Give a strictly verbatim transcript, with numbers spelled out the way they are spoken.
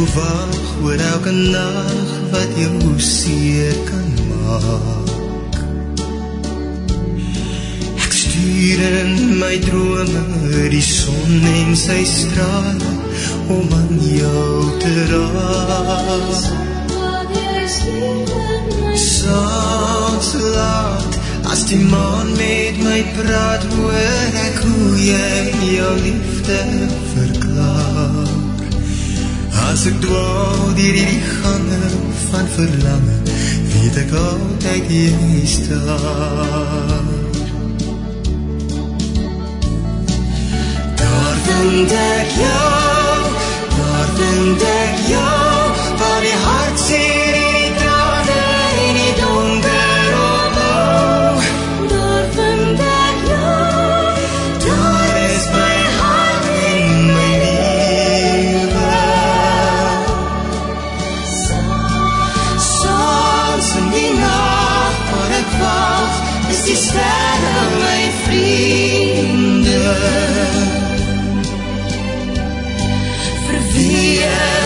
wag oor elke nag wat jou seer kan maak. Ek stuur in my drome die son en sy strale om aan jou te raak. Soms laat, as die maan met my praat, hoor ek hoe jy jou liefde verklaar. As ek dwaal deur die gange van verlange, weet ek altyd jy staan. Daar vind ek jou, daar vind ek jou, waar die hart seer en die trane en die donker ophou. Daar vind ek jou, daar is my hart en my lewe. Soms in die nacht waar ek wag, is die sterre my vriende. Vir wie ek